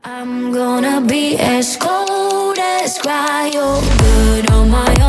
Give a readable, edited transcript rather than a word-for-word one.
I'm gonna be as cold as cryo, good on my own.